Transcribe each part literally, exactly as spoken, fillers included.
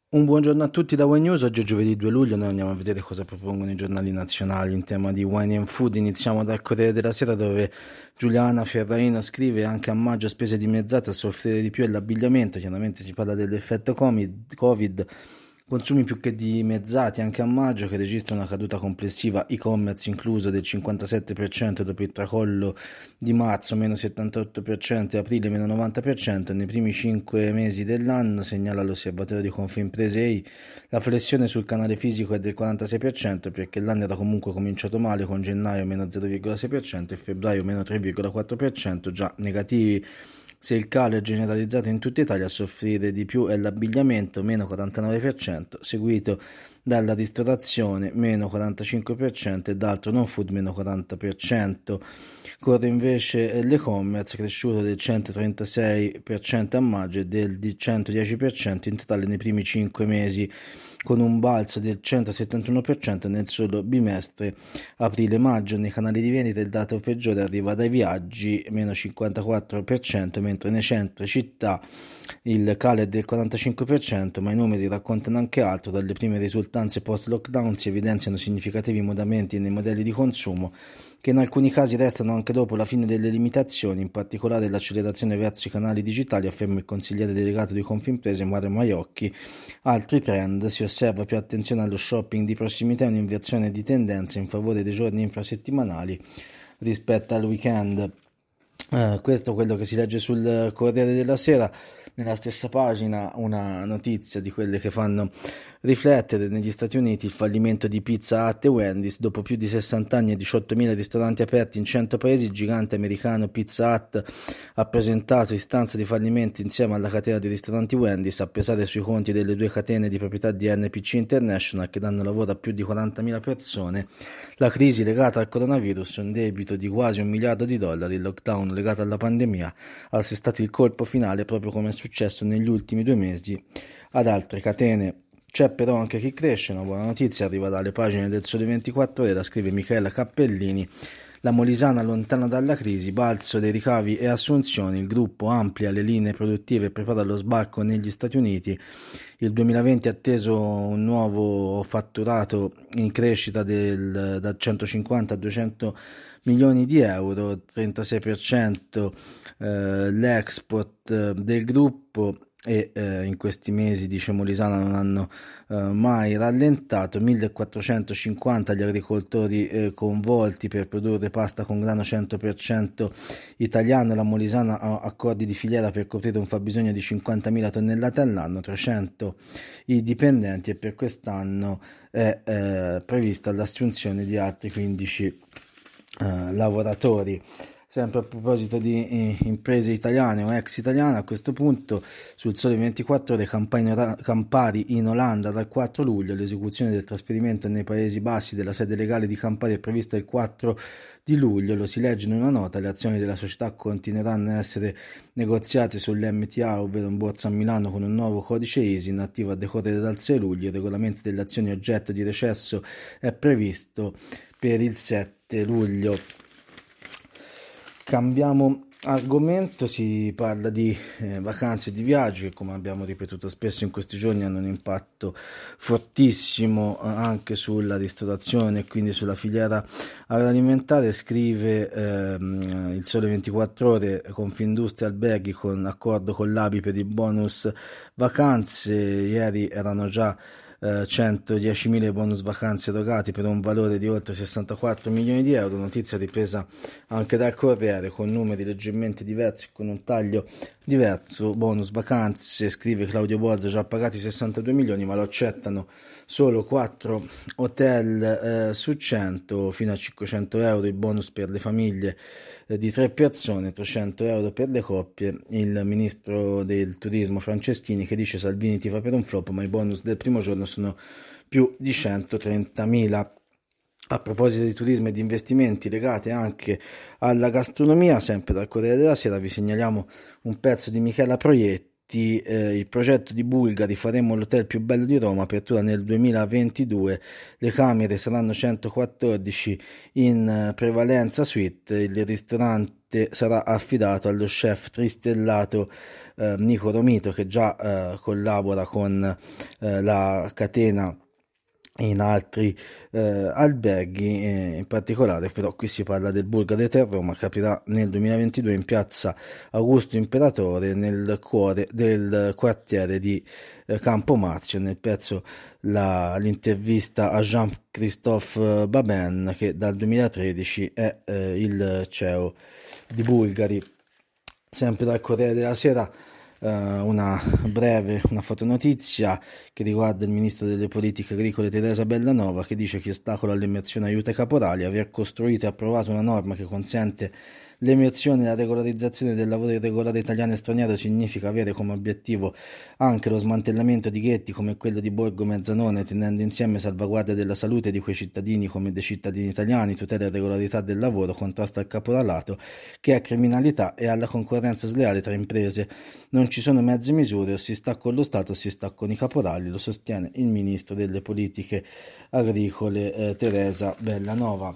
Un buongiorno a tutti da Wine News. Oggi è giovedì due luglio, noi andiamo a vedere cosa propongono i giornali nazionali in tema di wine and food. Iniziamo dal Corriere della Sera, dove Giuliana Ferraina scrive: anche a maggio spese dimezzate, a soffrire di più è l'abbigliamento. Chiaramente si parla dell'effetto Covid, consumi più che dimezzati anche a maggio, che registra una caduta complessiva e-commerce incluso del cinquantasette per cento dopo il tracollo di marzo, meno settantotto per cento, e aprile meno novanta per cento. Nei primi cinque mesi dell'anno, segnala l'osservatorio di Confimprese E I, la flessione sul canale fisico è del quarantasei per cento, perché l'anno era comunque cominciato male, con gennaio meno zero virgola sei per cento e febbraio meno tre virgola quattro per cento, già negativi. Se il calo è generalizzato in tutta Italia, a soffrire di più è l'abbigliamento, meno quarantanove per cento, seguito dalla ristorazione, meno quarantacinque per cento, e d'altro non food, meno quaranta per cento. Corre invece l'e-commerce, cresciuto del centotrentasei per cento a maggio e del centodieci per cento in totale nei primi cinque mesi, con un balzo del centosettantuno per cento nel solo bimestre aprile-maggio. Nei canali di vendita il dato peggiore arriva dai viaggi, meno cinquantaquattro per cento, mentre nei centri città il calo è del quarantacinque per cento, ma i numeri raccontano anche altro. Dalle prime risultanze post-lockdown si evidenziano significativi mutamenti nei modelli di consumo, che in alcuni casi restano anche dopo la fine delle limitazioni, in particolare l'accelerazione verso i canali digitali, afferma il consigliere delegato di Confimprese Mario Maiocchi. Altri trend: si osserva più attenzione allo shopping di prossimità e un'inversione di tendenza in favore dei giorni infrasettimanali rispetto al weekend. Uh, questo è quello che si legge sul Corriere della Sera. Nella stessa pagina una notizia di quelle che fanno riflettere: negli Stati Uniti il fallimento di Pizza Hut e Wendy's. Dopo più di sessanta anni e diciottomila ristoranti aperti in cento paesi, il gigante americano Pizza Hut ha presentato istanza di fallimento insieme alla catena di ristoranti Wendy's, a pesare sui conti delle due catene di proprietà di N P C International, che danno lavoro a più di quarantamila persone. La crisi legata al coronavirus, un debito di quasi un miliardo di dollari, il lockdown legato alla pandemia, ha assestato il colpo finale, proprio come è successo negli ultimi due mesi ad altre catene. C'è però anche chi cresce. Una buona notizia arriva dalle pagine del Sole ventiquattro Ore, la scrive Michela Cappellini: la Molisana lontana dalla crisi, balzo dei ricavi e assunzioni, il gruppo amplia le linee produttive e prepara lo sbarco negli Stati Uniti. Il duemilaventi ha atteso un nuovo fatturato in crescita del, da centocinquanta a duecento milioni di euro, trentasei per cento eh, l'export eh, del gruppo, e eh, in questi mesi, dice Molisana, non hanno eh, mai rallentato. millequattrocentocinquanta gli agricoltori eh, coinvolti per produrre pasta con grano cento per cento italiano. La Molisana ha accordi di filiera per coprire un fabbisogno di cinquantamila tonnellate all'anno, trecento i dipendenti, e per quest'anno è eh, prevista l'assunzione di altri quindici eh, lavoratori. Sempre a proposito di eh, imprese italiane o ex italiane, a questo punto sul Sole ventiquattro Ore, Campari in Olanda dal quattro luglio. L'esecuzione del trasferimento nei Paesi Bassi della sede legale di Campari è prevista il quattro di luglio. Lo si legge in una nota: le azioni della società continueranno a essere negoziate sull'M T A, ovvero in borsa a Milano, con un nuovo codice I S I in attivo a decorrere dal sei luglio. Il regolamento delle azioni oggetto di recesso è previsto per il sette luglio. Cambiamo argomento, si parla di eh, vacanze e di viaggi, che, come abbiamo ripetuto spesso in questi giorni, hanno un impatto fortissimo eh, anche sulla ristorazione e quindi sulla filiera agroalimentare. Scrive ehm, il Sole ventiquattro Ore: Confindustria Alberghi con accordo con l'A B I per il bonus vacanze. Ieri erano già Uh, centodiecimila bonus vacanze erogati per un valore di oltre sessantaquattro milioni di euro. Notizia ripresa anche dal Corriere, con numeri leggermente diversi e con un taglio diverso. Bonus vacanze, scrive Claudio Borgia, già pagati sessantadue milioni, ma lo accettano solo quattro hotel eh, su cento, fino a cinquecento euro il bonus per le famiglie eh, di tre persone, trecento euro per le coppie. Il ministro del turismo Franceschini, che dice: Salvini tifa per un flop, ma i bonus del primo giorno sono più di centotrentamila. A proposito di turismo e di investimenti legati anche alla gastronomia, sempre dal Corriere della Sera vi segnaliamo un pezzo di Michela Proietti eh, il progetto di Bulgari, faremo l'hotel più bello di Roma, apertura nel duemilaventidue, le camere saranno centoquattordici in eh, prevalenza suite, il ristorante sarà affidato allo chef tristellato eh, Nico Romito, che già eh, collabora con eh, la catena in altri eh, alberghi, eh, in particolare però qui si parla del Bulgari Hotel Roma, che aprirà nel duemilaventidue in piazza Augusto Imperatore, nel cuore del quartiere di eh, Campomarzio. Nel pezzo la, l'intervista a Jean-Christophe Babin, che dal duemilatredici è eh, il C E O di Bulgari. Sempre dal Corriere della Sera una breve, una fotonotizia che riguarda il ministro delle politiche agricole Teresa Bellanova, che dice che ostacolo all'immersione aiuta i caporali. Aver costruito e approvato una norma che consente l'emersione e la regolarizzazione del lavoro irregolare italiano e straniero significa avere come obiettivo anche lo smantellamento di ghetti come quello di Borgo Mezzanone, tenendo insieme salvaguardia della salute di quei cittadini come dei cittadini italiani, tutela e regolarità del lavoro, contrasto al caporalato, che è criminalità, e alla concorrenza sleale tra imprese. Non ci sono mezze misure, o si sta con lo Stato o si sta con i caporali, lo sostiene il ministro delle politiche agricole eh, Teresa Bellanova.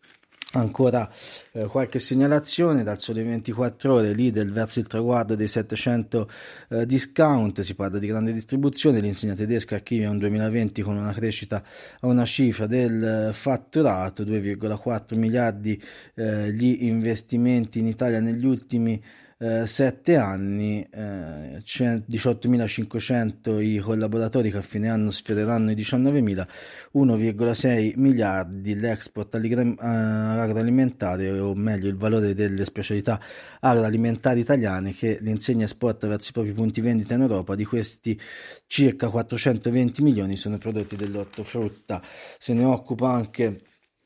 Ancora eh, qualche segnalazione dal Sole ventiquattro Ore, Lidl verso il traguardo dei settecento eh, discount, si parla di grande distribuzione, l'insegna tedesca archivia un duemilaventi con una crescita a una cifra del fatturato, due virgola quattro miliardi eh, gli investimenti in Italia negli ultimi Eh, sette anni, eh, diciottomilacinquecento i collaboratori che a fine anno sfioreranno i diciannovemila, uno virgola sei miliardi l'export agroalimentare, o meglio il valore delle specialità agroalimentari italiane che l'insegna esporta verso i propri punti vendita in Europa. Di questi circa quattrocentoventi milioni sono prodotti dell'ortofrutta. Se ne occupa anche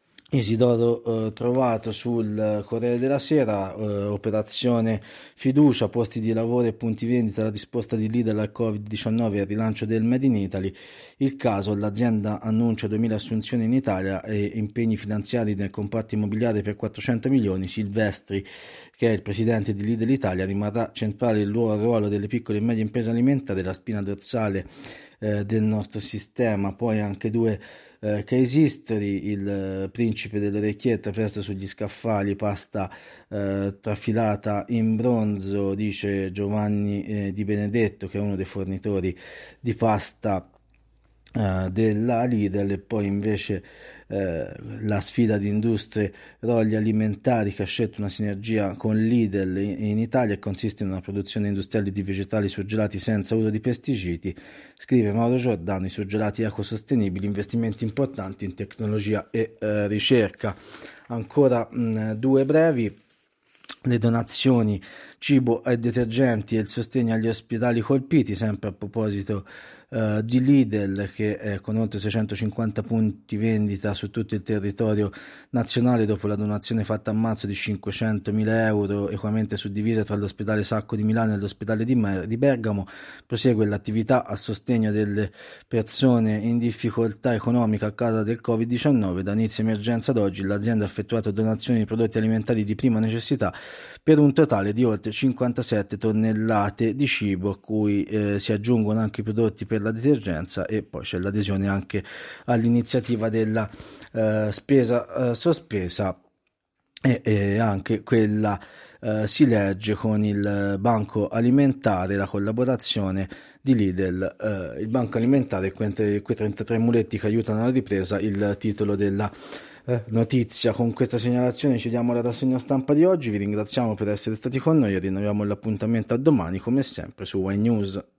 Isidoro eh, Trovato sul Corriere della Sera, eh, operazione fiducia, posti di lavoro e punti vendita, la risposta di Lidl al covid diciannove e al rilancio del Made in Italy. Il caso, l'azienda annuncia duemila assunzioni in Italia e impegni finanziari nel comparto immobiliare per quattrocento milioni. Silvestri, che è il presidente di Lidl Italia, rimarrà centrale il ruolo delle piccole e medie imprese alimentari, la spina dorsale eh, del nostro sistema. Poi anche due Eh, case history, il eh, principe dell'orecchietta presto sugli scaffali, pasta eh, trafilata in bronzo, dice Giovanni eh, Di Benedetto, che è uno dei fornitori di pasta eh, della Lidl. E poi invece eh, la sfida di industrie rogli alimentari, che ha scelto una sinergia con Lidl in, in Italia, e consiste in una produzione industriale di vegetali surgelati senza uso di pesticidi. Scrive Mauro Giordano, i surgelati ecosostenibili, investimenti importanti in tecnologia e eh, ricerca. Ancora mh, due brevi. Le donazioni, cibo e detergenti e il sostegno agli ospedali colpiti, sempre a proposito Uh, di Lidl, che eh, con oltre seicentocinquanta punti vendita su tutto il territorio nazionale, dopo la donazione fatta a marzo di cinquecentomila euro equamente suddivisa tra l'ospedale Sacco di Milano e l'ospedale di, Mer- di Bergamo, prosegue l'attività a sostegno delle persone in difficoltà economica a causa del covid diciannove. Da inizio emergenza ad oggi l'azienda ha effettuato donazioni di prodotti alimentari di prima necessità per un totale di oltre cinquantasette tonnellate di cibo, a cui eh, si aggiungono anche i prodotti per la detergenza, e poi c'è l'adesione anche all'iniziativa della eh, spesa eh, sospesa, e, e anche quella eh, si legge con il Banco Alimentare, la collaborazione di Lidl, eh, il Banco Alimentare e quei trentatré muletti che aiutano alla ripresa, il titolo della eh, notizia. Con questa segnalazione chiudiamo la rassegna stampa di oggi, vi ringraziamo per essere stati con noi e rinnoviamo l'appuntamento a domani come sempre su Wine News.